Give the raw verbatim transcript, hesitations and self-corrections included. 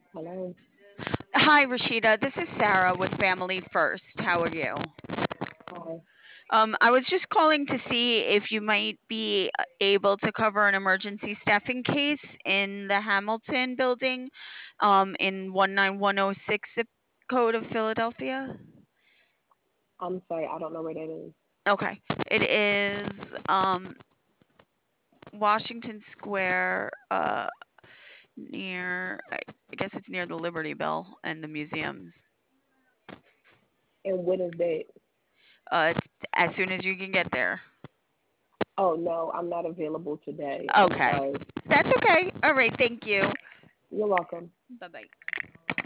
Hello. Hi, Rashida. This is Sarah with Family First. How are you? Hi. Um, I was just calling to see if you might be uh, able to cover an emergency staffing case in the Hamilton building um, in one nine one oh six zip code of Philadelphia. I'm sorry, I don't know where that is. Okay. It is um, Washington Square uh, near, I I guess it's near the Liberty Bell and the museums. And when is that? Uh, it's as soon as you can get there. Oh no, I'm not available today. I'm Okay. sorry. That's okay. All right. Thank you. You're welcome. Bye bye.